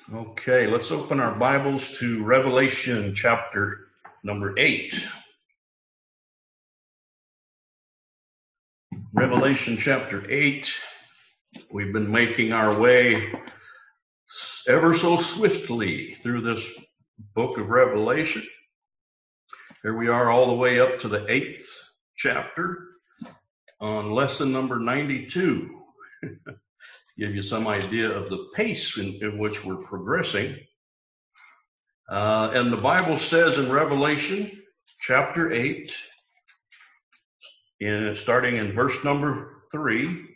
Okay, let's open our Bibles to Revelation chapter number 8. Revelation chapter 8. We've been making our way ever so swiftly through this book of Revelation. Here we are all the way up to the 8th chapter on lesson number 92. Give you some idea of the pace in which we're progressing. And the Bible says in Revelation chapter 8, starting in verse number 3,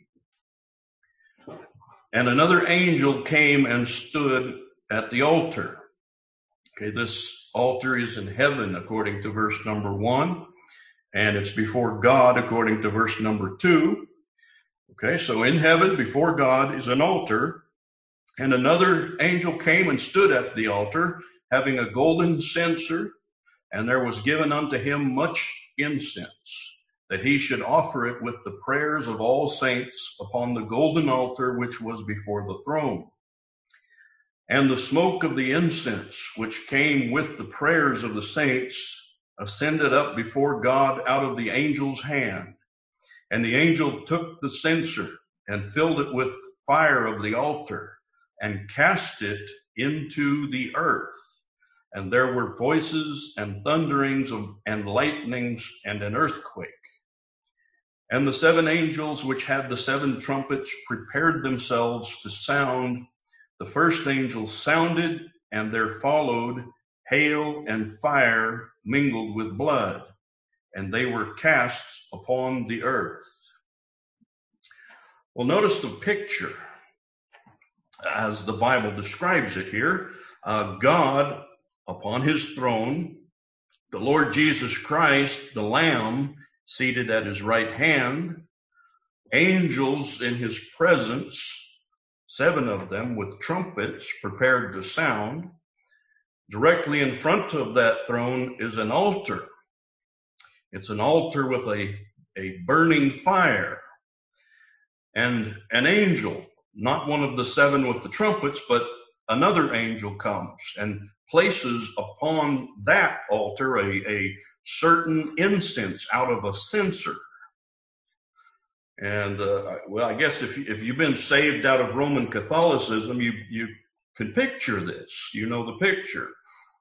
and another angel came and stood at the altar. Okay, this altar is in heaven according to verse number 1, and it's before God according to verse number 2. Okay, so in heaven before God is an altar, and another angel came and stood at the altar, having a golden censer, and there was given unto him much incense, that he should offer it with the prayers of all saints upon the golden altar which was before the throne. And the smoke of the incense, which came with the prayers of the saints, ascended up before God out of the angel's hand. And the angel took the censer and filled it with fire of the altar and cast it into the earth. And there were voices and thunderings and lightnings and an earthquake. And the seven angels which had the seven trumpets prepared themselves to sound. The first angel sounded, and there followed hail and fire mingled with blood, and they were cast upon the earth. Well, notice the picture as the Bible describes it here. God upon his throne, the Lord Jesus Christ, the Lamb, seated at his right hand, angels in his presence, 7 of them with trumpets prepared to sound. Directly in front of that throne is an altar. It's an altar with a burning fire. And an angel, not one of the 7 with the trumpets, but another angel comes and places upon that altar a certain incense out of a censer. And well, I guess if you've been saved out of Roman Catholicism, you can picture this. You know the picture.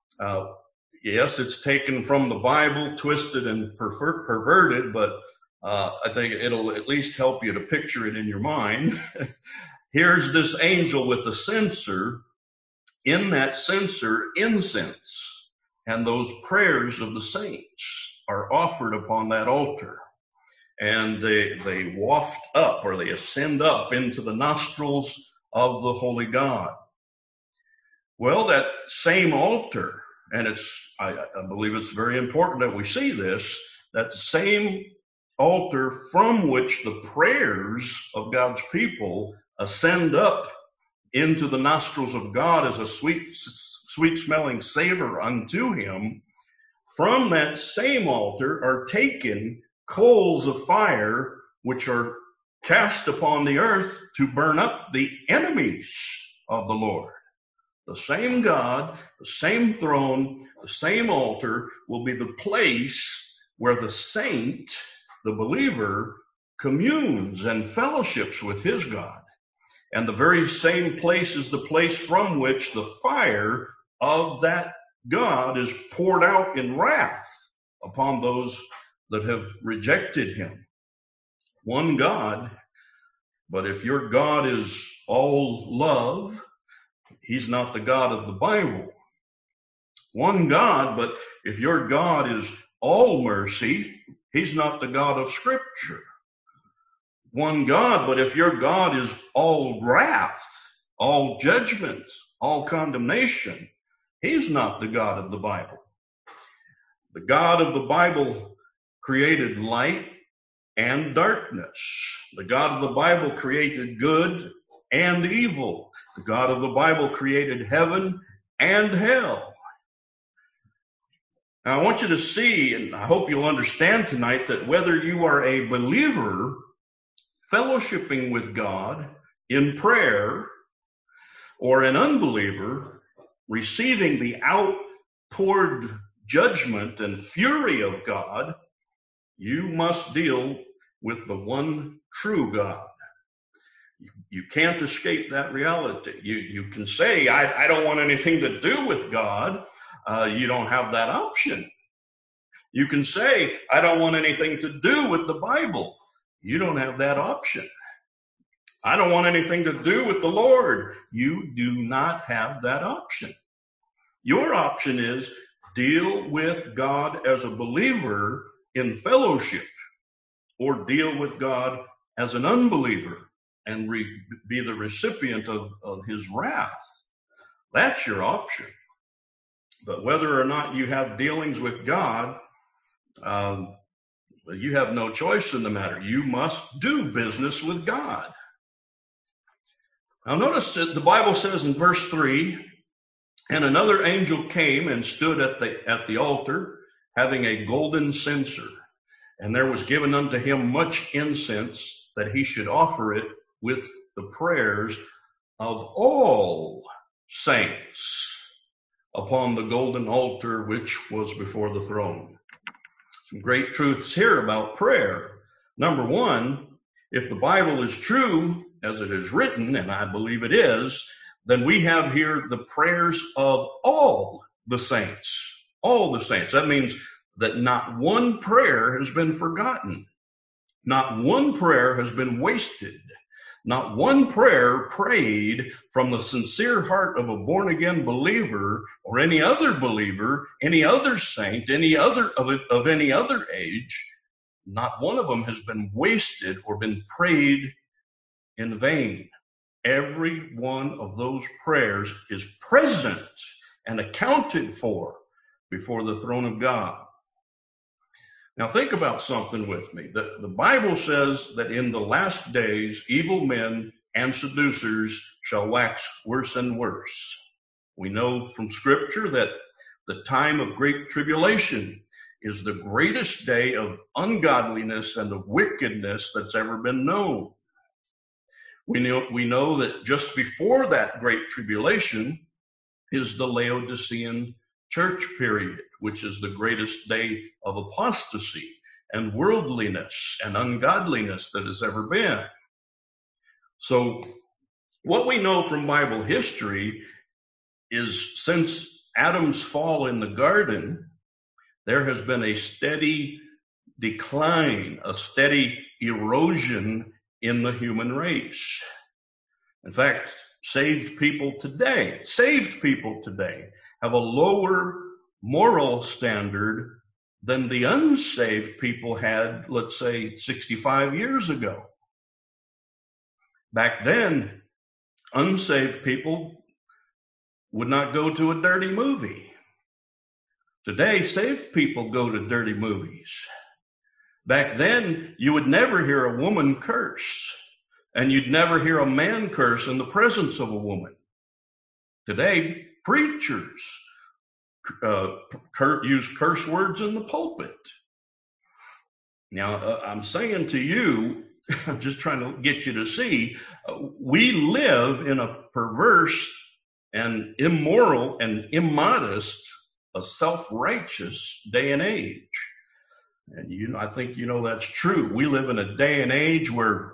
Yes, it's taken from the Bible, twisted and perverted, but I think it'll at least help you to picture it in your mind. Here's this angel with a censer. In that censer, incense and those prayers of the saints are offered upon that altar. And they waft up, or they ascend up into the nostrils of the Holy God. Well, that same altar, and I believe it's very important that we see this, that same altar from which the prayers of God's people ascend up into the nostrils of God as a sweet smelling savor unto him, from that same altar are taken coals of fire which are cast upon the earth to burn up the enemies of the Lord. The same God, the same throne, the same altar will be the place where the saint, the believer, communes and fellowships with his God. And the very same place is the place from which the fire of that God is poured out in wrath upon those that have rejected him. One God, but if your God is all love, he's not the God of the Bible. One God, but if your God is all mercy, he's not the God of Scripture. One God, but if your God is all wrath, all judgment, all condemnation, he's not the God of the Bible. The God of the Bible created light and darkness. The God of the Bible created good and evil. The God of the Bible created heaven and hell. Now, I want you to see, and I hope you'll understand tonight, that whether you are a believer fellowshipping with God in prayer, or an unbeliever receiving the outpoured judgment and fury of God, you must deal with the one true God. You can't escape that reality. You can say, I don't want anything to do with God. You don't have that option. You can say, I don't want anything to do with the Bible. You don't have that option. I don't want anything to do with the Lord. You do not have that option. Your option is deal with God as a believer in fellowship, or deal with God as an unbeliever and be the recipient of his wrath. That's your option. But whether or not you have dealings with God, you have no choice in the matter. You must do business with God. Now notice that the Bible says in verse 3, and another angel came and stood at the altar, having a golden censer. And there was given unto him much incense, that he should offer it with the prayers of all saints upon the golden altar which was before the throne. Some great truths here about prayer. Number one, if the Bible is true, as it is written, and I believe it is, then we have here the prayers of all the saints. All the saints. That means that not one prayer has been forgotten. Not one prayer has been wasted. Not one prayer prayed from the sincere heart of a born-again believer or any other believer, any other saint, any other of any other age, not one of them has been wasted or been prayed in vain. Every one of those prayers is present and accounted for before the throne of God. Now think about something with me. The Bible says that in the last days, evil men and seducers shall wax worse and worse. We know from Scripture that the time of great tribulation is the greatest day of ungodliness and of wickedness that's ever been known. We know that just before that great tribulation is the Laodicean church period, which is the greatest day of apostasy and worldliness and ungodliness that has ever been. So what we know from Bible history is since Adam's fall in the garden, there has been a steady decline, a steady erosion in the human race. In fact, saved people today have a lower moral standard than the unsaved people had, let's say, 65 years ago. Back then, unsaved people would not go to a dirty movie. Today, saved people go to dirty movies. Back then, you would never hear a woman curse, and you'd never hear a man curse in the presence of a woman. Today, preachers use curse words in the pulpit. Now, I'm saying to you, I'm just trying to get you to see, we live in a perverse and immoral and immodest, a self-righteous day and age. And I think that's true. We live in a day and age where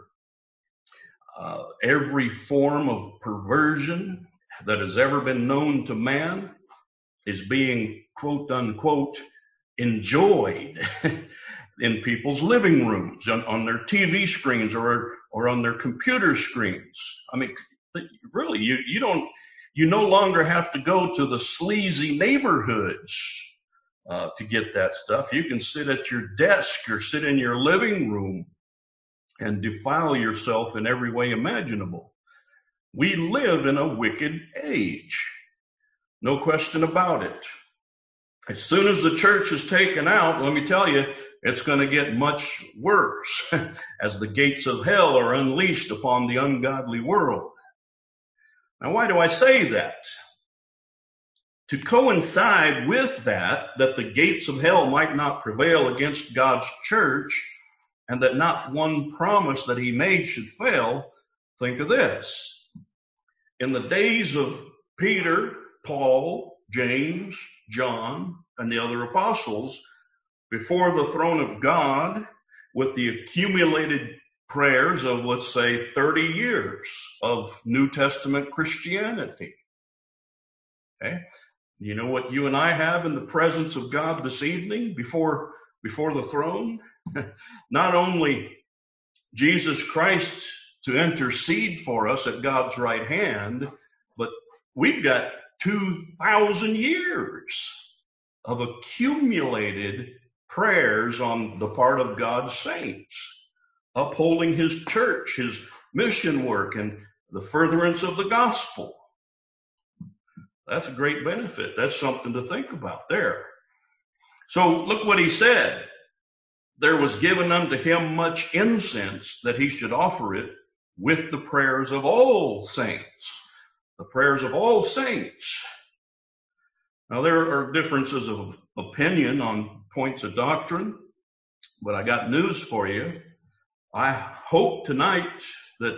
every form of perversion that has ever been known to man is being, quote unquote, enjoyed in people's living rooms, on their TV screens or on their computer screens. I mean, really, you no longer have to go to the sleazy neighborhoods to get that stuff. You can sit at your desk or sit in your living room and defile yourself in every way imaginable. We live in a wicked age. No question about it. As soon as the church is taken out, let me tell you, it's going to get much worse as the gates of hell are unleashed upon the ungodly world. Now, why do I say that? To coincide with that the gates of hell might not prevail against God's church, and that not one promise that he made should fail, think of this. In the days of Peter, Paul, James, John, and the other apostles, before the throne of God, with the accumulated prayers of, let's say, 30 years of New Testament Christianity. Okay? You know what you and I have in the presence of God this evening before the throne? Not only Jesus Christ to intercede for us at God's right hand, but we've got 2,000 years of accumulated prayers on the part of God's saints, upholding his church, his mission work, and the furtherance of the gospel. That's a great benefit. That's something to think about there. So look what he said. There was given unto him much incense, that he should offer it with the prayers of all saints. The prayers of all saints. Now, there are differences of opinion on points of doctrine, but I got news for you. I hope tonight that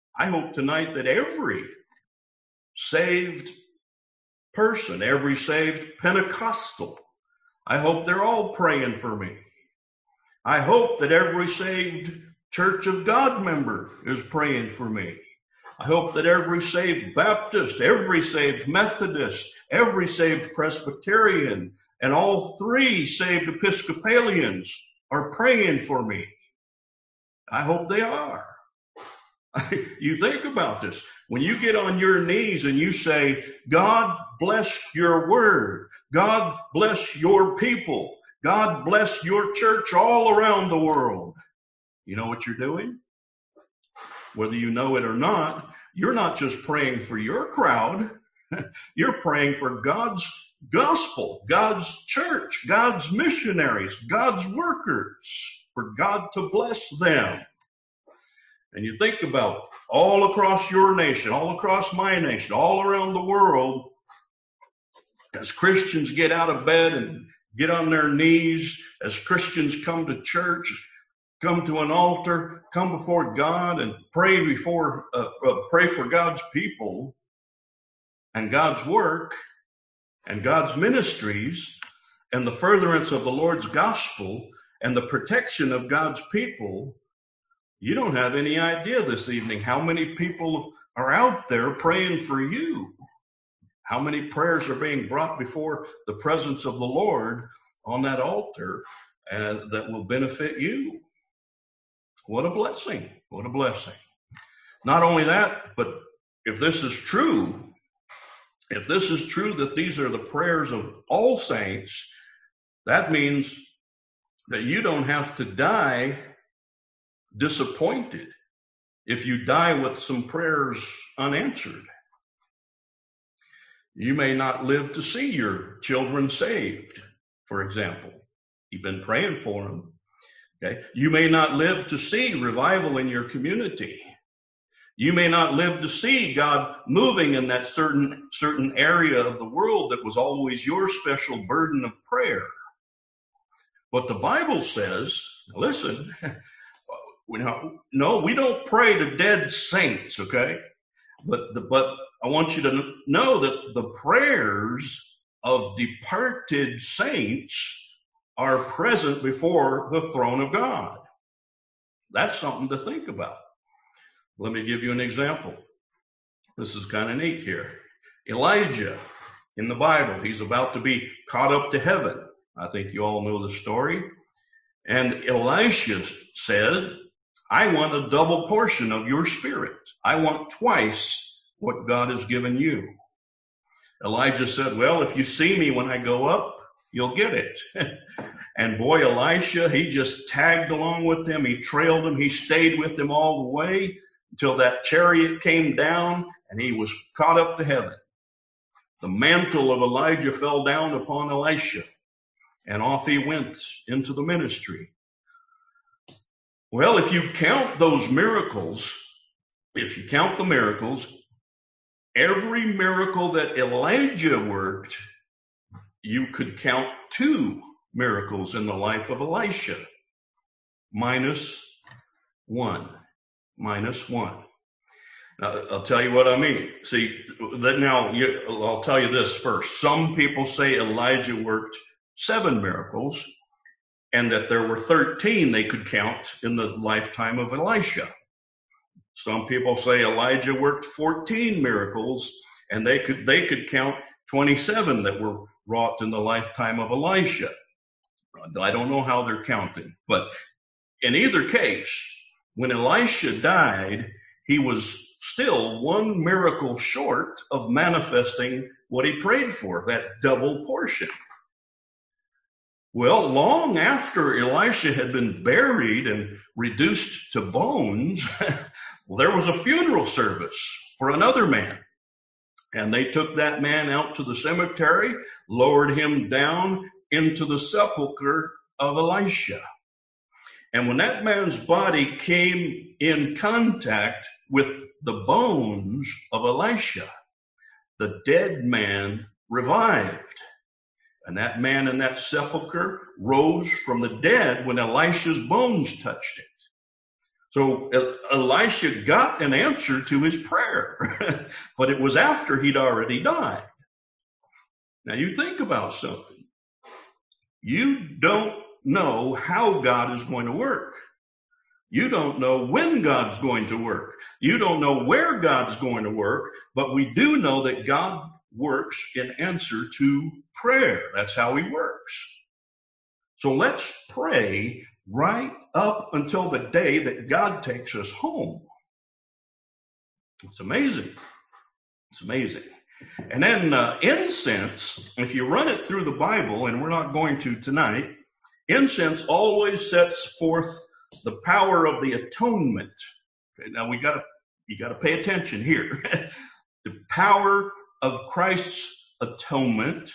every saved person, every saved Pentecostal, I hope they're all praying for me. I hope that every saved Church of God member is praying for me. I hope that every saved Baptist, every saved Methodist, every saved Presbyterian, and all three saved Episcopalians are praying for me. I hope they are. You think about this. When you get on your knees and you say, God bless your word, God bless your people, God bless your church all around the world. You know what you're doing? Whether you know it or not, you're not just praying for your crowd. You're praying for God's gospel, God's church, God's missionaries, God's workers, for God to bless them. And you think about all across your nation, all across my nation, all around the world, as Christians get out of bed and get on their knees, as Christians come to church, come to an altar, come before God and pray for God's people and God's work and God's ministries and the furtherance of the Lord's gospel and the protection of God's people. You don't have any idea this evening how many people are out there praying for you. How many prayers are being brought before the presence of the Lord on that altar that will benefit you. What a blessing. What a blessing. Not only that, but if this is true that these are the prayers of all saints, that means that you don't have to die disappointed if you die with some prayers unanswered. You may not live to see your children saved, for example. You've been praying for them. Okay? You may not live to see revival in your community. You may not live to see God moving in that certain area of the world that was always your special burden of prayer. But the Bible says, listen, no, we don't pray to dead saints, okay? But I want you to know that the prayers of departed saints are present before the throne of God. That's something to think about. Let me give you an example. This is kind of neat here. Elijah in the Bible, he's about to be caught up to heaven. I think you all know the story. And Elisha said, I want a double portion of your spirit. I want twice what God has given you. Elijah said, well, if you see me when I go up, you'll get it. And boy, Elisha, he just tagged along with him. He trailed him. He stayed with him all the way until that chariot came down and he was caught up to heaven. The mantle of Elijah fell down upon Elisha and off he went into the ministry. Well, if you count those miracles, every miracle that Elijah worked, you could count 2 miracles in the life of Elisha. Minus one. I'll tell you what I mean. See, I'll tell you this first. Some people say Elijah worked 7 miracles and that there were 13 they could count in the lifetime of Elisha. Some people say Elijah worked 14 miracles and they could count 27 that were wrought in the lifetime of Elisha. I don't know how they're counting, but in either case, when Elisha died, he was still 1 miracle short of manifesting what he prayed for, that double portion. Well, long after Elisha had been buried and reduced to bones, there was a funeral service for another man. And they took that man out to the cemetery, lowered him down into the sepulcher of Elisha. And when that man's body came in contact with the bones of Elisha, the dead man revived. And that man in that sepulcher rose from the dead when Elisha's bones touched it. So Elisha got an answer to his prayer, but it was after he'd already died. Now you think about something. You don't know how God is going to work. You don't know when God's going to work. You don't know where God's going to work, but we do know that God works in answer to prayer. That's how he works. So let's pray right up until the day that God takes us home. It's amazing. It's amazing. And then incense, if you run it through the Bible, and we're not going to tonight, incense always sets forth the power of the atonement. Okay, now you got to pay attention here. The power of Christ's atonement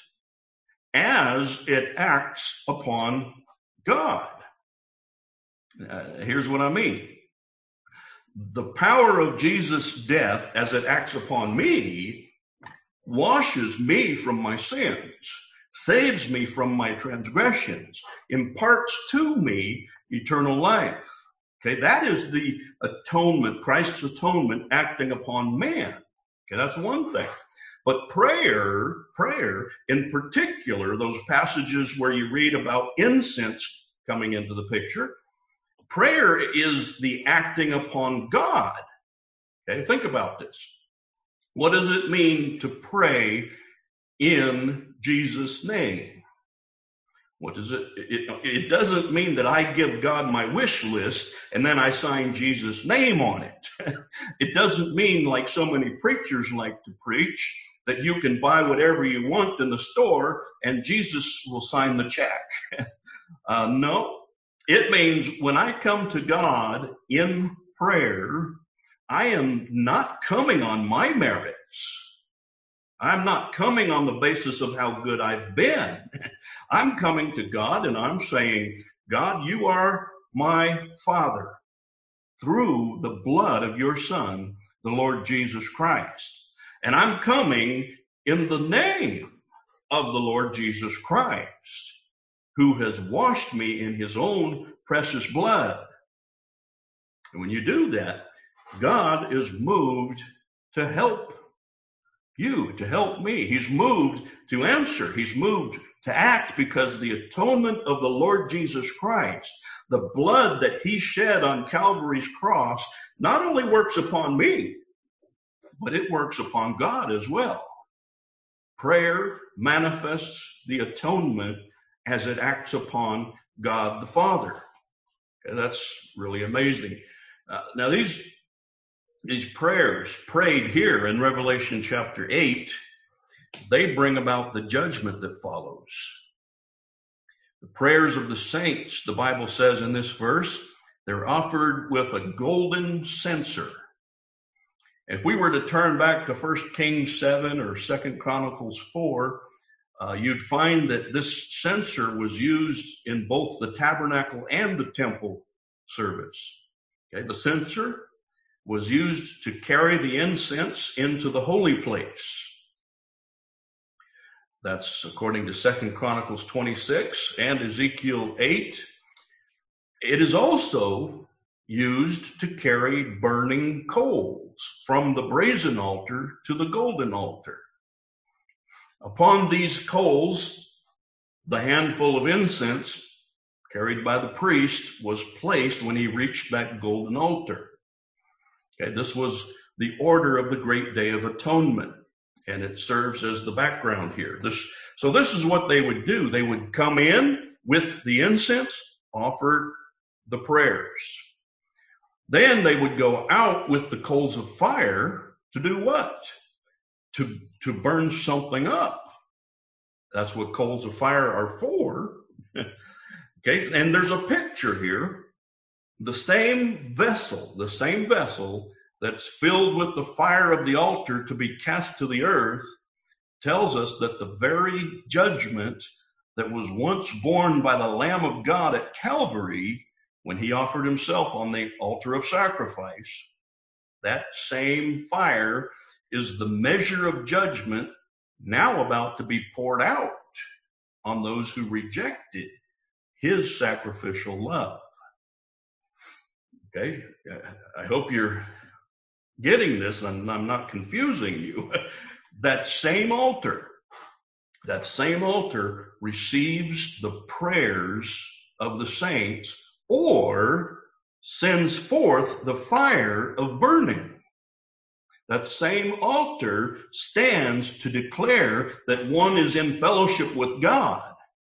as it acts upon God. Here's what I mean. The power of Jesus' death as it acts upon me washes me from my sins, saves me from my transgressions, imparts to me eternal life. Okay, that is the atonement, Christ's atonement acting upon man. Okay, that's one thing. But prayer in particular, those passages where you read about incense coming into the picture, prayer is the acting upon God. Okay, think about this. What does it mean to pray in Jesus' name? What does it doesn't mean that I give God my wish list and then I sign Jesus' name on it. It doesn't mean, like so many preachers like to preach, that you can buy whatever you want in the store and Jesus will sign the check. No, it means when I come to God in prayer, I am not coming on my merits. I'm not coming on the basis of how good I've been. I'm coming to God and I'm saying, God, you are my Father through the blood of your Son, the Lord Jesus Christ. And I'm coming in the name of the Lord Jesus Christ, who has washed me in his own precious blood. And when you do that, God is moved to help you, to help me. He's moved to answer. He's moved to act because the atonement of the Lord Jesus Christ, the blood that he shed on Calvary's cross, not only works upon me, but it works upon God as well. Prayer manifests the atonement as it acts upon God the Father. Okay, that's really amazing. Now these prayers prayed here in Revelation chapter 8, they bring about the judgment that follows. The prayers of the saints, the Bible says in this verse, they're offered with a golden censer. If we were to turn back to 1 Kings 7 or 2 Chronicles 4, you'd find that this censer was used in both the tabernacle and the temple service. Okay, the censer was used to carry the incense into the holy place. That's according to 2 Chronicles 26 and Ezekiel 8. It is also used to carry burning coal. coals from the brazen altar to the golden altar. Upon these coals, the handful of incense carried by the priest was placed when he reached that golden altar. Okay, this was the order of the Great Day of Atonement, and it serves as the background here. So this is what they would do. They would come in with the incense, offer the prayers. Then they would go out with the coals of fire to do what? To burn something up. That's what coals of fire are for. Okay, and there's a picture here. The same vessel that's filled with the fire of the altar to be cast to the earth tells us that the very judgment that was once borne by the Lamb of God at Calvary when he offered himself on the altar of sacrifice, that same fire is the measure of judgment now about to be poured out on those who rejected his sacrificial love. Okay, I hope you're getting this and I'm not confusing you. That same altar receives the prayers of the saints or sends forth the fire of burning. That same altar stands to declare that one is in fellowship with God.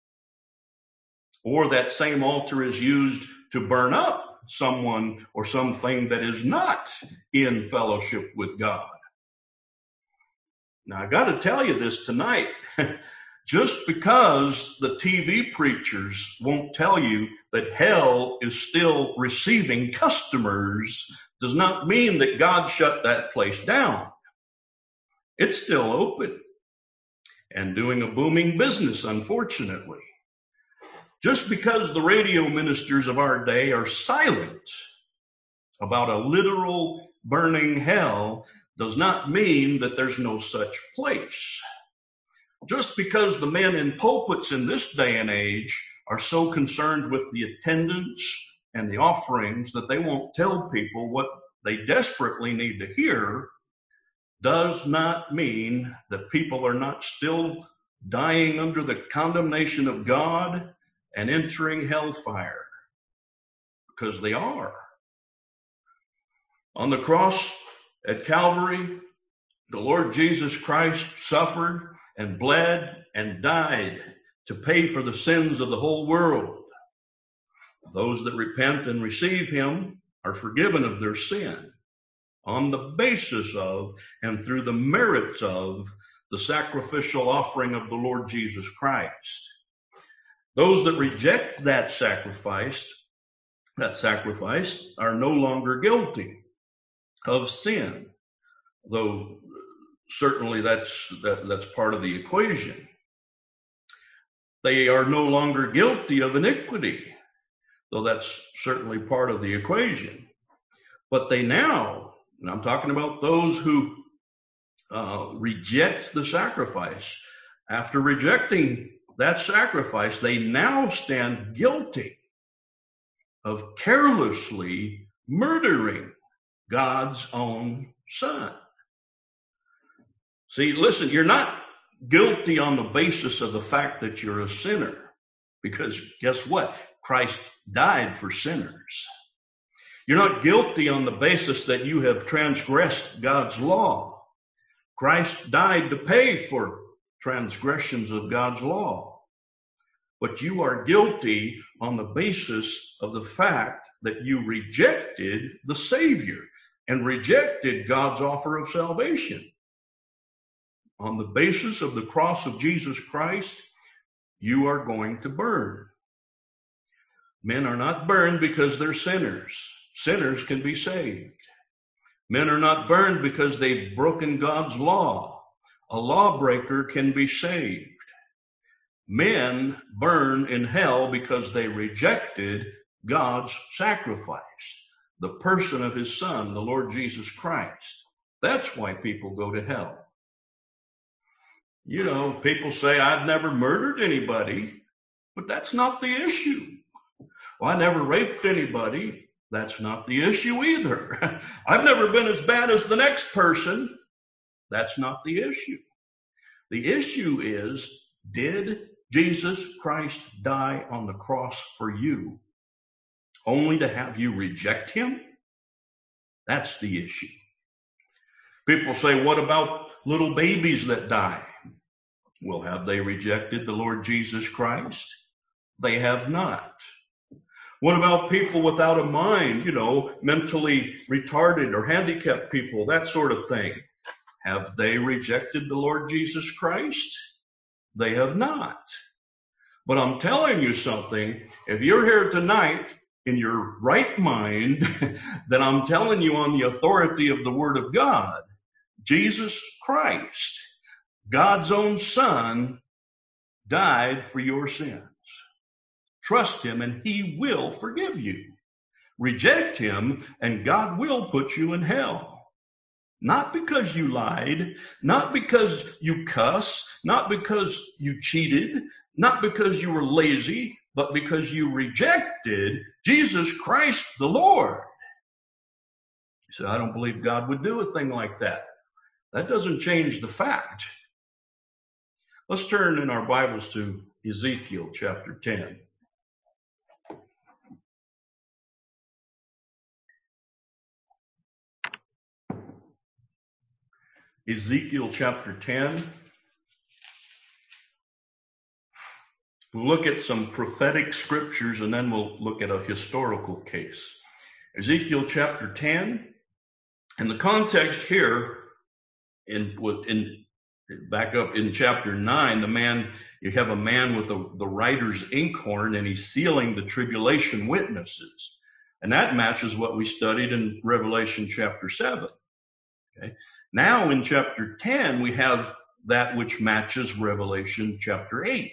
Or that same altar is used to burn up someone or something that is not in fellowship with God. Now, I got to tell you this tonight. Just because the TV preachers won't tell you that hell is still receiving customers does not mean that God shut that place down. It's still open and doing a booming business, unfortunately. Just because the radio ministers of our day are silent about a literal burning hell does not mean that there's no such place. Just because the men in pulpits in this day and age are so concerned with the attendance and the offerings that they won't tell people what they desperately need to hear does not mean that people are not still dying under the condemnation of God and entering hellfire, because they are. On the cross at Calvary, the Lord Jesus Christ suffered and bled and died to pay for the sins of the whole world. Those that repent and receive him are forgiven of their sin on the basis of and through the merits of the sacrificial offering of the Lord Jesus Christ. Those that reject that sacrifice are no longer guilty of sin, though certainly that's part of the equation. They are no longer guilty of iniquity, though that's certainly part of the equation. But they now, and I'm talking about those who reject the sacrifice, after rejecting that sacrifice, they now stand guilty of carelessly murdering God's own Son. See, listen, you're not guilty on the basis of the fact that you're a sinner, because guess what? Christ died for sinners. You're not guilty on the basis that you have transgressed God's law. Christ died to pay for transgressions of God's law. But you are guilty on the basis of the fact that you rejected the Savior and rejected God's offer of salvation. On the basis of the cross of Jesus Christ, you are going to burn. Men are not burned because they're sinners. Sinners can be saved. Men are not burned because they've broken God's law. A lawbreaker can be saved. Men burn in hell because they rejected God's sacrifice, the person of his Son, the Lord Jesus Christ. That's why people go to hell. You know, people say, I've never murdered anybody, but that's not the issue. Well, I never raped anybody. That's not the issue either. I've never been as bad as the next person. That's not the issue. The issue is, did Jesus Christ die on the cross for you only to have you reject him? That's the issue. People say, what about little babies that die? Well, have they rejected the Lord Jesus Christ? They have not. What about people without a mind, mentally retarded or handicapped people, that sort of thing? Have they rejected the Lord Jesus Christ? They have not. But I'm telling you something, if you're here tonight in your right mind, then I'm telling you on the authority of the Word of God, Jesus Christ, God's own Son, died for your sins. Trust him and he will forgive you. Reject him and God will put you in hell. Not because you lied, not because you cuss, not because you cheated, not because you were lazy, but because you rejected Jesus Christ the Lord. You say, I don't believe God would do a thing like that. That doesn't change the fact. Let's turn in our Bibles to Ezekiel chapter 10. Ezekiel chapter 10. We'll look at some prophetic scriptures and then we'll look at a historical case. Ezekiel chapter 10. And the context here, back up in chapter 9, you have a man with the writer's inkhorn and he's sealing the tribulation witnesses. And that matches what we studied in Revelation chapter 7. Okay. Now in chapter 10, we have that which matches Revelation chapter 8.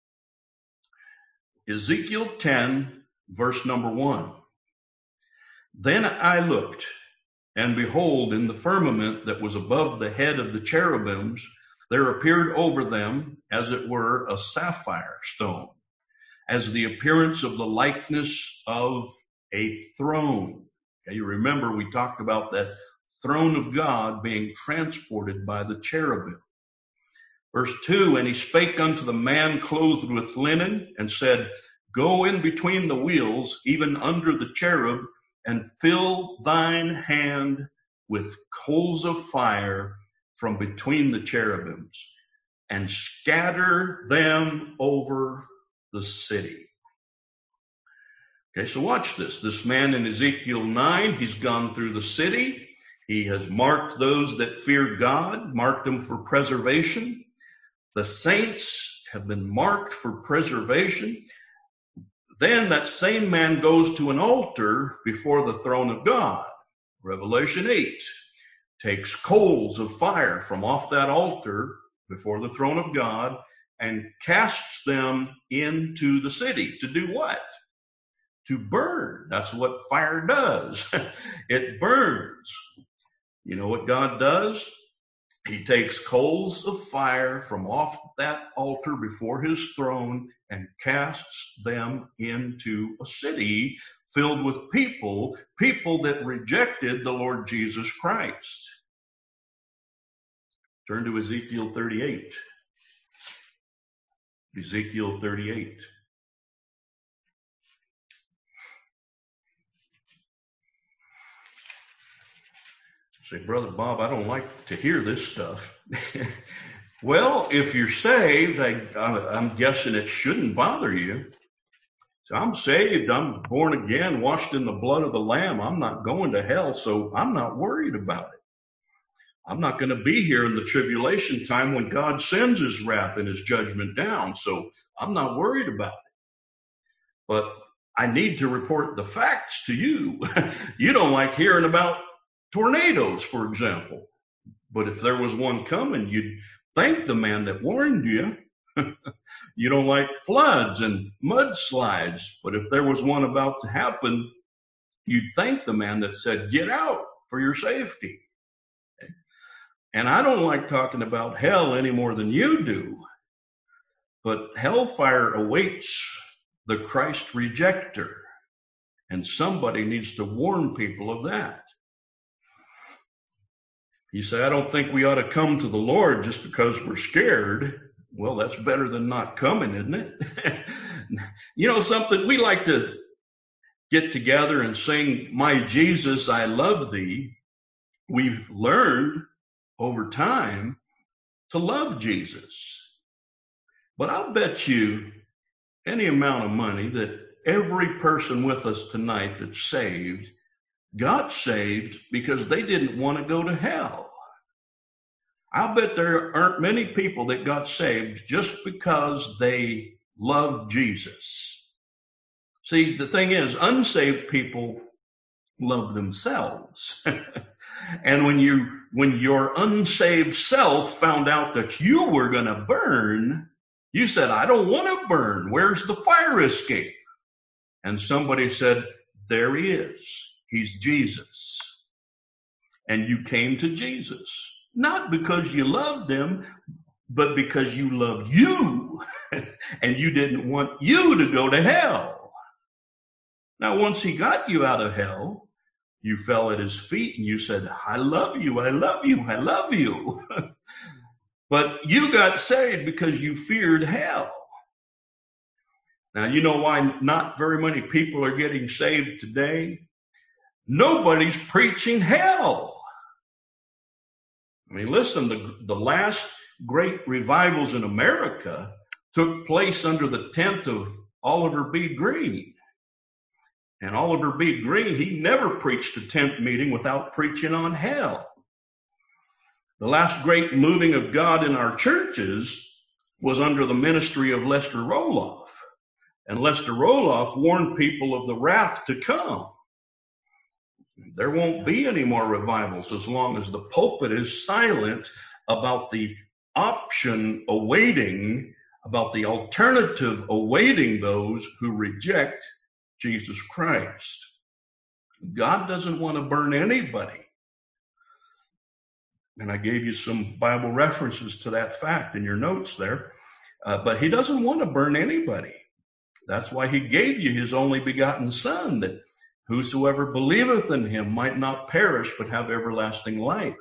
Ezekiel 10, verse number 1. Then I looked, and behold, in the firmament that was above the head of the cherubims, there appeared over them, as it were, a sapphire stone, as the appearance of the likeness of a throne. Okay, you remember we talked about that throne of God being transported by the cherubim. Verse 2, and he spake unto the man clothed with linen, and said, Go in between the wheels, even under the cherub, and fill thine hand with coals of fire from between the cherubims, and scatter them over the city. Okay, so watch this. This man in Ezekiel 9, he's gone through the city. He has marked those that fear God, marked them for preservation. The saints have been marked for preservation. Then that same man goes to an altar before the throne of God. Revelation 8 takes coals of fire from off that altar before the throne of God and casts them into the city. To do what? To burn. That's what fire does. It burns. You know what God does? He takes coals of fire from off that altar before his throne and casts them into a city filled with people that rejected the Lord Jesus Christ. Turn to Ezekiel 38. Ezekiel 38. Say, Brother Bob, I don't like to hear this stuff. Well, if you're saved, I'm guessing it shouldn't bother you. So I'm saved, I'm born again, washed in the blood of the Lamb. I'm not going to hell, so I'm not worried about it. I'm not going to be here in the tribulation time when God sends his wrath and his judgment down, so I'm not worried about it. But I need to report the facts to you. You don't like hearing about tornadoes, for example. But if there was one coming, you'd thank the man that warned you. You don't like floods and mudslides, but if there was one about to happen, you'd thank the man that said, get out for your safety. Okay? And I don't like talking about hell any more than you do, but hellfire awaits the Christ rejector. And somebody needs to warn people of that. You say, I don't think we ought to come to the Lord just because we're scared. Well, that's better than not coming, isn't it? You know something? We like to get together and sing, My Jesus, I Love Thee. We've learned over time to love Jesus. But I'll bet you any amount of money that every person with us tonight that's saved got saved because they didn't want to go to hell. I'll bet there aren't many people that got saved just because they loved Jesus. See, the thing is, unsaved people love themselves. And when your unsaved self found out that you were going to burn, you said, I don't want to burn. Where's the fire escape? And somebody said, there he is. He's Jesus. And you came to Jesus, not because you loved him, but because you loved you and you didn't want you to go to hell. Now, once he got you out of hell, you fell at his feet and you said, I love you, I love you, I love you. But you got saved because you feared hell. Now, you know why not very many people are getting saved today? Nobody's preaching hell. I mean, listen, the last great revivals in America took place under the tent of Oliver B. Green. And Oliver B. Green, he never preached a tent meeting without preaching on hell. The last great moving of God in our churches was under the ministry of Lester Roloff. And Lester Roloff warned people of the wrath to come. There won't be any more revivals as long as the pulpit is silent about the option awaiting, about the alternative awaiting those who reject Jesus Christ. God doesn't want to burn anybody. And I gave you some Bible references to that fact in your notes there. But he doesn't want to burn anybody. That's why he gave you his only begotten Son, that whosoever believeth in him might not perish, but have everlasting life.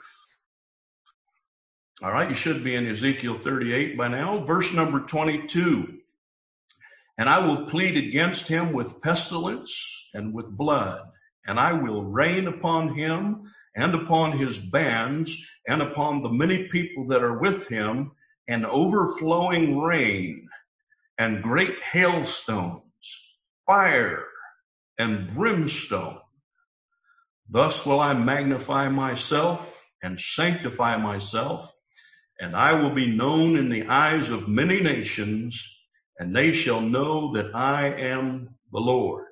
All right, you should be in Ezekiel 38 by now. Verse number 22. And I will plead against him with pestilence and with blood, and I will rain upon him and upon his bands and upon the many people that are with him an overflowing rain and great hailstones, fire and brimstone. Thus will I magnify myself and sanctify myself, and I will be known in the eyes of many nations, and they shall know that I am the Lord.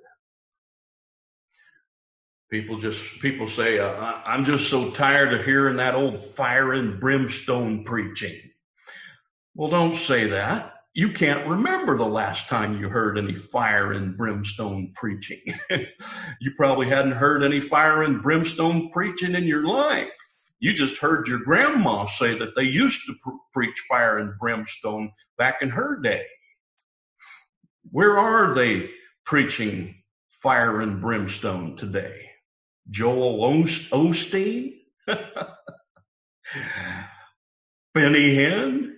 People say, I'm just so tired of hearing that old fire and brimstone preaching. Well, don't say that. You can't remember the last time you heard any fire and brimstone preaching. You probably hadn't heard any fire and brimstone preaching in your life. You just heard your grandma say that they used to preach fire and brimstone back in her day. Where are they preaching fire and brimstone today? Joel Osteen? Benny Hinn?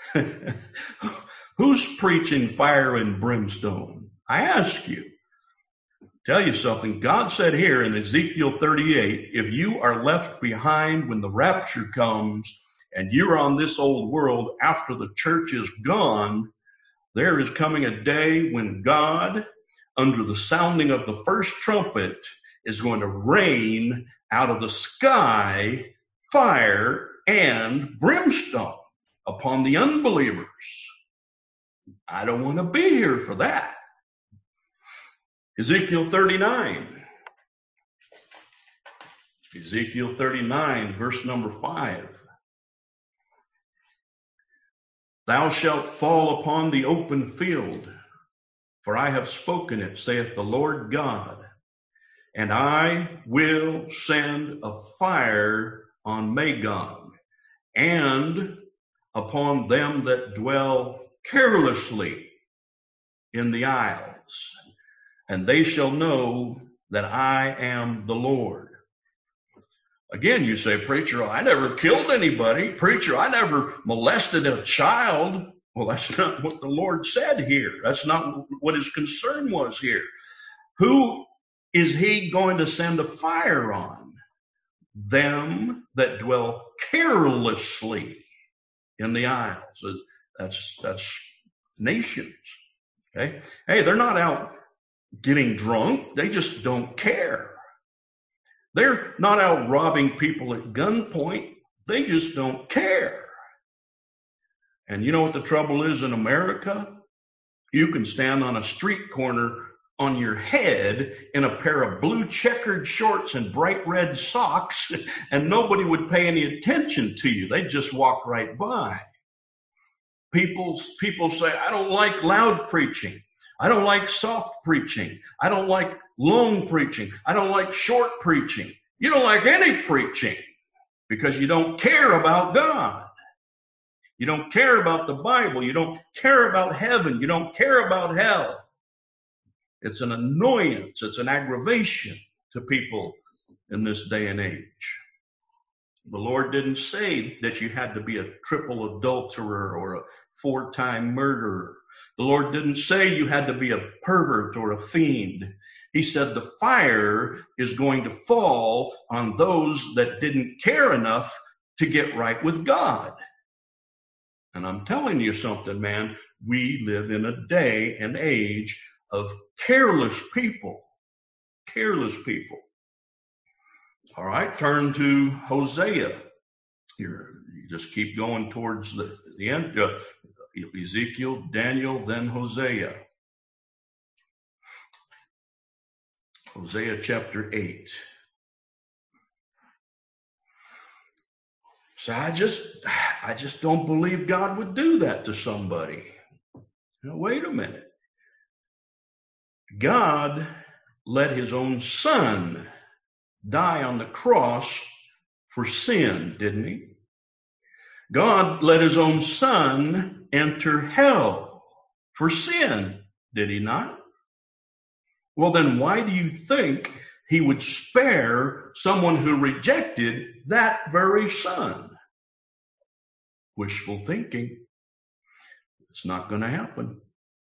Who's preaching fire and brimstone? I ask you. Tell you something. God said here in Ezekiel 38, if you are left behind when the rapture comes and you're on this old world after the church is gone, there is coming a day when God, under the sounding of the first trumpet, is going to rain out of the sky fire and brimstone upon the unbelievers. I don't want to be here for that. Ezekiel 39. Ezekiel 39, verse number 5. Thou shalt fall upon the open field, for I have spoken it, saith the Lord God. And I will send a fire on Magog, and upon them that dwell carelessly in the isles. And they shall know that I am the Lord. Again, you say, preacher, I never killed anybody. Preacher, I never molested a child. Well, that's not what the Lord said here. That's not what his concern was here. Who is he going to send a fire on? Them that dwell carelessly in the isles. That's nations. Okay. Hey, they're not out getting drunk. They just don't care. They're not out robbing people at gunpoint. They just don't care. And you know what the trouble is in America? You can stand on a street corner on your head in a pair of blue checkered shorts and bright red socks, and nobody would pay any attention to you. They'd just walk right by. People say, I don't like loud preaching. I don't like soft preaching. I don't like long preaching. I don't like short preaching. You don't like any preaching because you don't care about God. You don't care about the Bible. You don't care about heaven. You don't care about hell. It's an annoyance. It's an aggravation to people in this day and age. The Lord didn't say that you had to be a triple adulterer or a 4-time murderer. The Lord didn't say you had to be a pervert or a fiend. He said the fire is going to fall on those that didn't care enough to get right with God. And I'm telling you something, man, we live in a day and age of careless people. Careless people. All right, turn to Hosea. You just keep going towards the end. Ezekiel, Daniel, then Hosea. Hosea chapter 8. So I just don't believe God would do that to somebody. Now, wait a minute. God let his own son die on the cross for sin, didn't he? God let his own son enter hell for sin, did he not? Well, then why do you think he would spare someone who rejected that very son? Wishful thinking. It's not going to happen.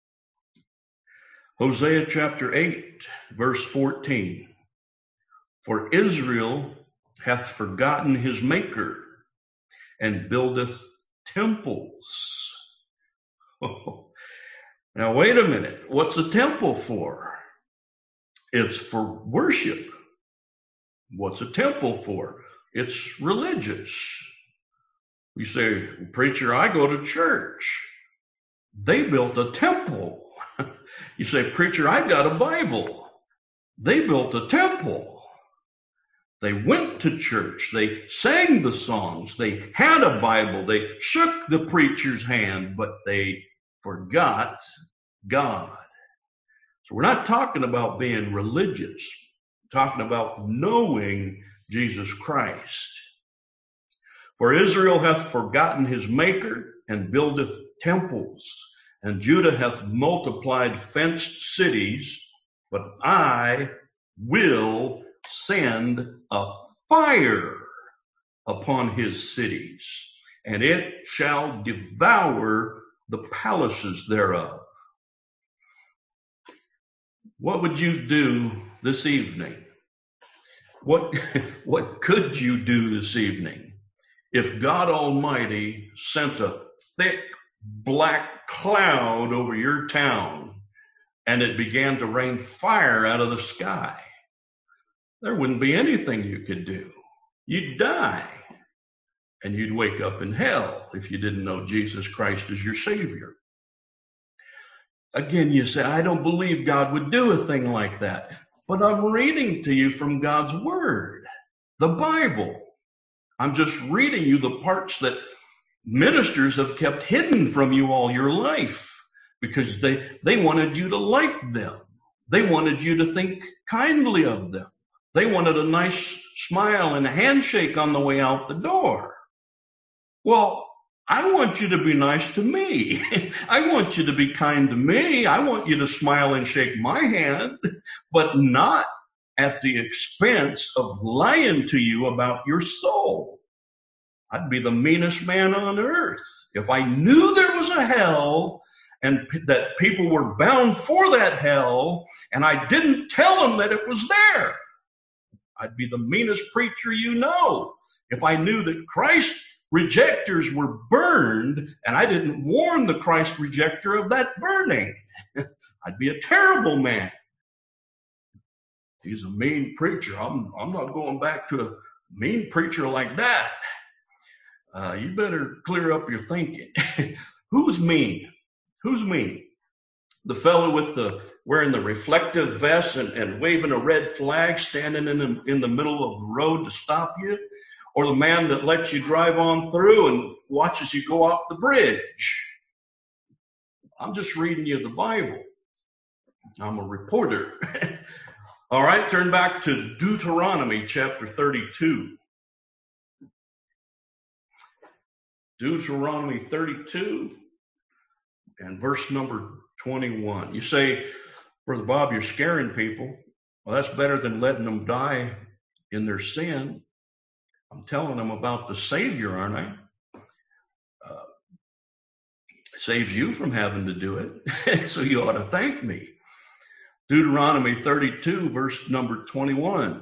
Hosea chapter 8, verse 14. For Israel hath forgotten his maker, and buildeth temples. Oh. Now, wait a minute. What's a temple for? It's for worship. What's a temple for? It's religious. You say, preacher, I go to church. They built a temple. You say, preacher, I got a Bible. They built a temple. They went to church. They sang the songs. They had a Bible. They shook the preacher's hand, but they forgot God. So we're not talking about being religious. We're talking about knowing Jesus Christ. For Israel hath forgotten his maker and buildeth temples, and Judah hath multiplied fenced cities, but I will send a fire upon his cities, and it shall devour the palaces thereof. What would you do this evening? What could you do this evening if God Almighty sent a thick black cloud over your town and it began to rain fire out of the sky? There wouldn't be anything you could do. You'd die. And you'd wake up in hell if you didn't know Jesus Christ as your Savior. Again, you say, I don't believe God would do a thing like that. But I'm reading to you from God's Word, the Bible. I'm just reading you the parts that ministers have kept hidden from you all your life because they wanted you to like them. They wanted you to think kindly of them. They wanted a nice smile and a handshake on the way out the door. Well, I want you to be nice to me. I want you to be kind to me. I want you to smile and shake my hand, but not at the expense of lying to you about your soul. I'd be the meanest man on earth. If I knew there was a hell and that people were bound for that hell, and I didn't tell them that it was there, I'd be the meanest preacher you know. If I knew that Christ rejectors were burned and I didn't warn the Christ rejector of that burning, I'd be a terrible man. He's a mean preacher. I'm not going back to a mean preacher like that. You better clear up your thinking. Who's mean? Who's mean? The fellow with wearing the reflective vest and waving a red flag, standing in the middle of the road to stop you? Or the man that lets you drive on through and watches you go off the bridge? I'm just reading you the Bible. I'm a reporter. All right, turn back to Deuteronomy chapter 32. Deuteronomy 32 and verse number 21. You say, Brother Bob, you're scaring people. Well, that's better than letting them die in their sin. I'm telling them about the Savior, aren't I? Saves you from having to do it. So you ought to thank me. Deuteronomy 32, verse number 21.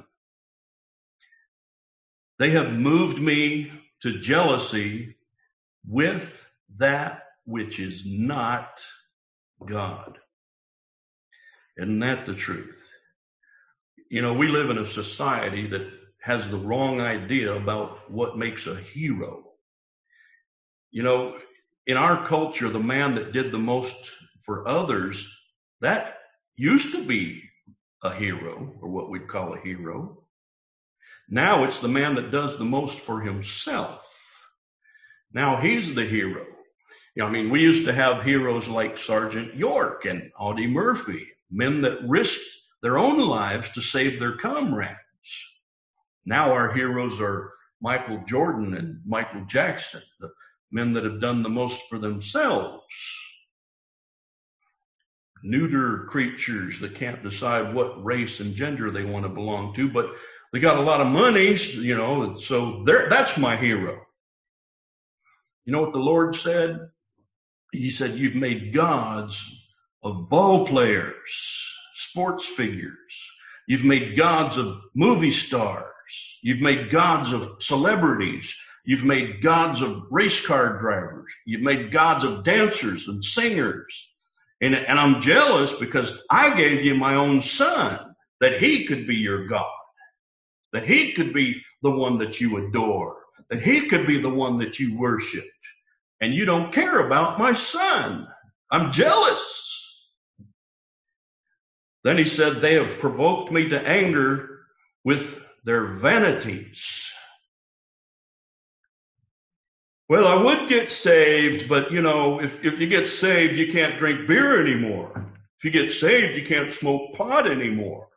They have moved me to jealousy with that which is not God. Isn't that the truth? You know, we live in a society that has the wrong idea about what makes a hero. You know, in our culture, the man that did the most for others, that used to be a hero, or what we'd call a hero. Now it's the man that does the most for himself. Now he's the hero. You know, I mean, we used to have heroes like Sergeant York and Audie Murphy, men that risked their own lives to save their comrades. Now our heroes are Michael Jordan and Michael Jackson, the men that have done the most for themselves. Neuter creatures that can't decide what race and gender they want to belong to, but they got a lot of money, you know, so that's my hero. You know what the Lord said? He said, you've made gods of ball players, sports figures. You've made gods of movie stars. You've made gods of celebrities. You've made gods of race car drivers. You've made gods of dancers and singers. And I'm jealous because I gave you my own son, that he could be your God, that he could be the one that you adore, that he could be the one that you worship. And you don't care about my son. I'm jealous. Then he said, they have provoked me to anger with their vanities. Well, I would get saved, but you know, if you get saved, you can't drink beer anymore. If you get saved, you can't smoke pot anymore.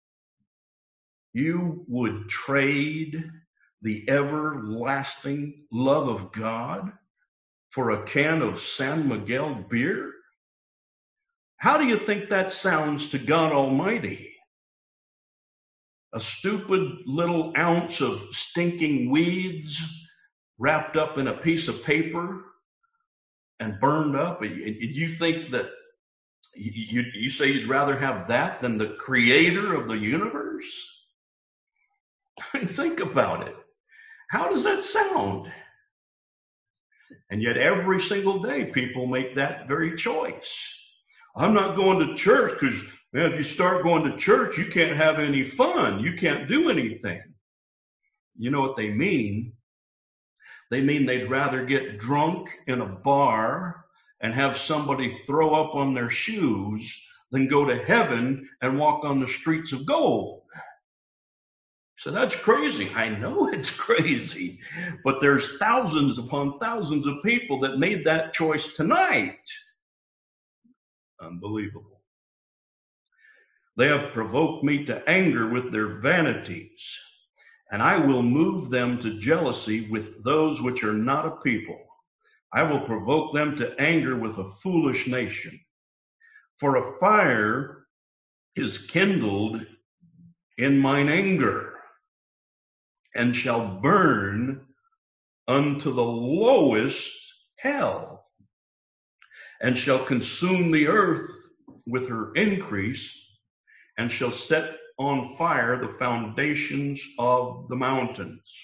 You would trade the everlasting love of God for a can of San Miguel beer? How do you think that sounds to God Almighty? A stupid little ounce of stinking weeds wrapped up in a piece of paper and burned up? You think that you say you'd rather have that than the creator of the universe? I mean, think about it. How does that sound? And yet every single day people make that very choice. I'm not going to church because, man, if you start going to church, you can't have any fun. You can't do anything. You know what they mean? They mean they'd rather get drunk in a bar and have somebody throw up on their shoes than go to heaven and walk on the streets of gold. So that's crazy. I know it's crazy, but there's thousands upon thousands of people that made that choice tonight. Unbelievable. They have provoked me to anger with their vanities, and I will move them to jealousy with those which are not a people. I will provoke them to anger with a foolish nation. For a fire is kindled in mine anger, and shall burn unto the lowest hell, and shall consume the earth with her increase, and shall set on fire the foundations of the mountains.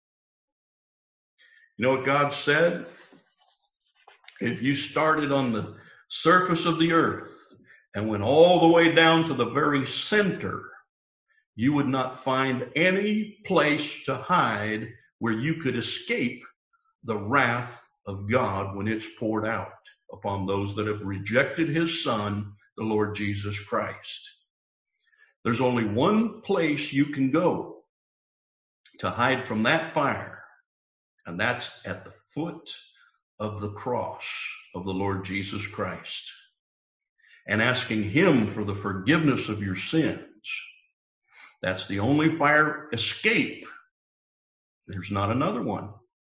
You know what God said? If you started on the surface of the earth and went all the way down to the very center, you would not find any place to hide where you could escape the wrath of God when it's poured out upon those that have rejected his Son, the Lord Jesus Christ. There's only one place you can go to hide from that fire, and that's at the foot of the cross of the Lord Jesus Christ, and asking him for the forgiveness of your sins. That's the only fire escape. There's not another one.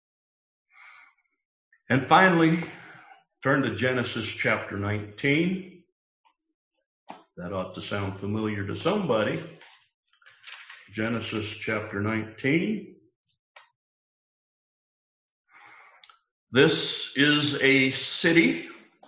And finally, turn to Genesis chapter 19. That ought to sound familiar to somebody. Genesis chapter 19. This is a city.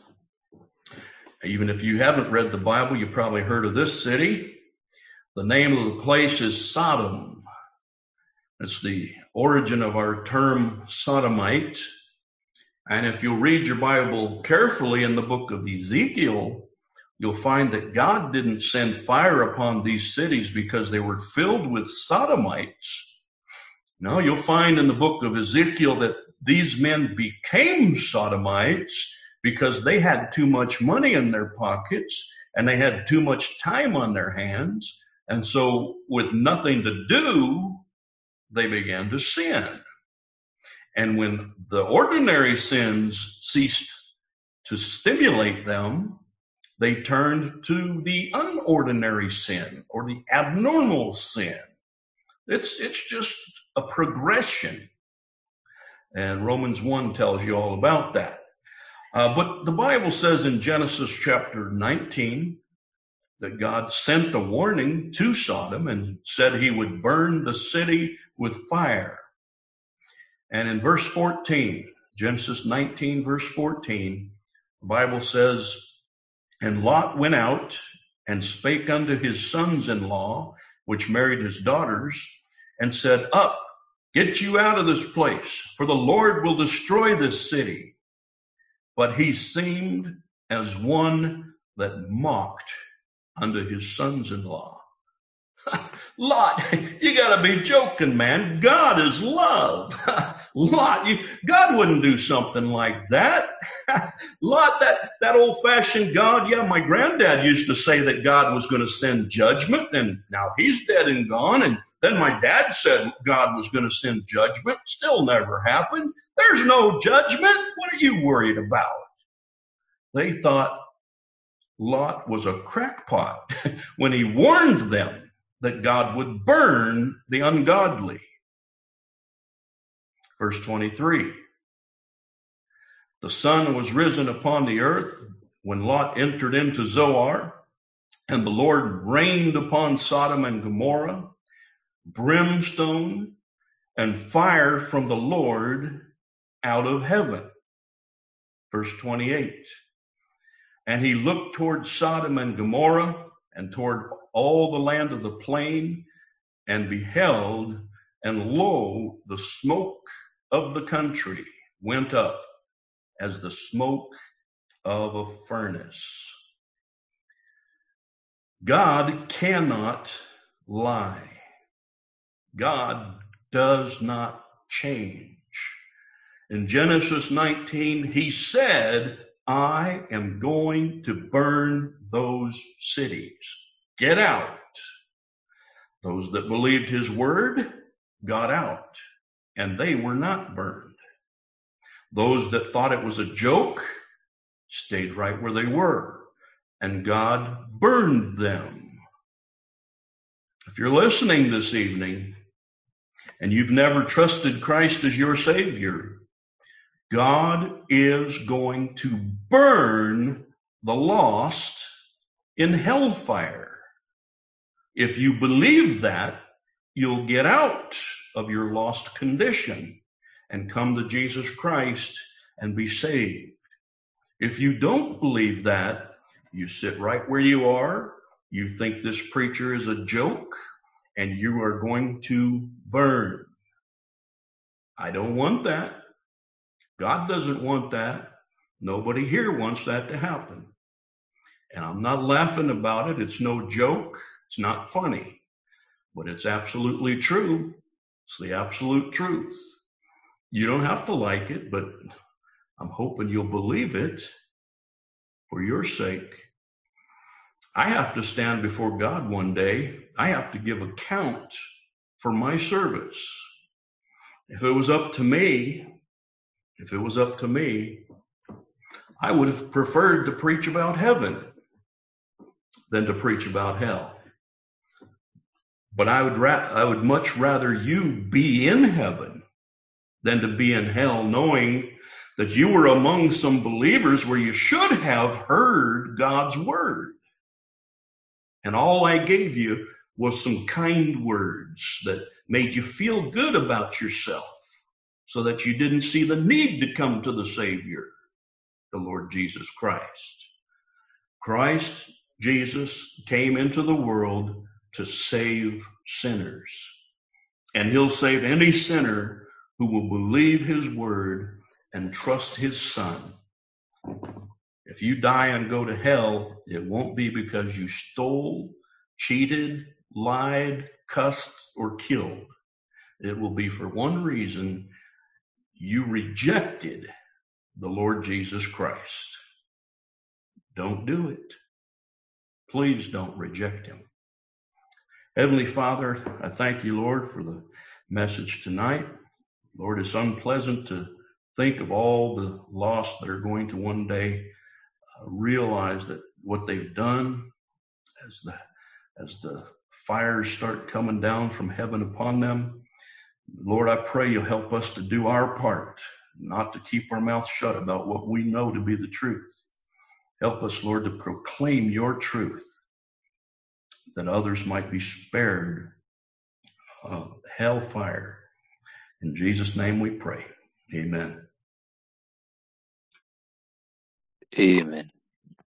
Even if you haven't read the Bible, you probably heard of this city. The name of the place is Sodom. It's the origin of our term sodomite. And if you'll read your Bible carefully in the book of Ezekiel, you'll find that God didn't send fire upon these cities because they were filled with sodomites. No, you'll find in the book of Ezekiel that these men became sodomites because they had too much money in their pockets and they had too much time on their hands. And so with nothing to do, they began to sin. And when the ordinary sins ceased to stimulate them, they turned to the unordinary sin or the abnormal sin. It's just a progression. And Romans 1 tells you all about that. But the Bible says in Genesis chapter 19 that God sent a warning to Sodom and said he would burn the city with fire. And in verse 14, Genesis 19 verse 14, the Bible says, and Lot went out and spake unto his sons-in-law, which married his daughters, and said, up, get you out of this place, for the Lord will destroy this city. But he seemed as one that mocked unto his sons-in-law. Lot, you gotta be joking, man. God is love. Lot, God wouldn't do something like that. Lot, that old-fashioned God, yeah, my granddad used to say that God was going to send judgment, and now he's dead and gone, and then my dad said God was going to send judgment. Still never happened. There's no judgment. What are you worried about? They thought Lot was a crackpot when he warned them that God would burn the ungodly. Verse 23. The sun was risen upon the earth when Lot entered into Zoar, and the Lord rained upon Sodom and Gomorrah brimstone and fire from the Lord out of heaven. Verse 28. And he looked toward Sodom and Gomorrah and toward all the land of the plain, and beheld, and lo, the smoke of the country went up as the smoke of a furnace. God cannot lie. God does not change. In Genesis 19, he said, I am going to burn those cities. Get out. Those that believed his word got out, and they were not burned. Those that thought it was a joke stayed right where they were, and God burned them. If you're listening this evening and you've never trusted Christ as your Savior, God is going to burn the lost in hellfire. If you believe that, you'll get out of your lost condition and come to Jesus Christ and be saved. If you don't believe that, you sit right where you are, you think this preacher is a joke, and you are going to burn. I don't want that. God doesn't want that. Nobody here wants that to happen. And I'm not laughing about it. It's no joke. It's not funny. But it's absolutely true. It's the absolute truth. You don't have to like it, but I'm hoping you'll believe it for your sake. I have to stand before God one day. I have to give account for my service. If it was up to me, I would have preferred to preach about heaven than to preach about hell. But I would much rather you be in heaven than to be in hell, knowing that you were among some believers where you should have heard God's word. And all I gave you was some kind words that made you feel good about yourself so that you didn't see the need to come to the Savior, the Lord Jesus Christ. Christ, Jesus, came into the world to save sinners. And he'll save any sinner who will believe his word and trust his Son. If you die and go to hell, it won't be because you stole, cheated, lied, cussed, or killed. It will be for one reason: you rejected the Lord Jesus Christ. Don't do it. Please don't reject him. Heavenly Father, I thank you, Lord, for the message tonight. Lord, it's unpleasant to think of all the lost that are going to one day realize that what they've done as the fires start coming down from heaven upon them. Lord, I pray you'll help us to do our part, not to keep our mouth shut about what we know to be the truth. Help us, Lord, to proclaim your truth, that others might be spared hellfire. In Jesus' name we pray. Amen. Amen.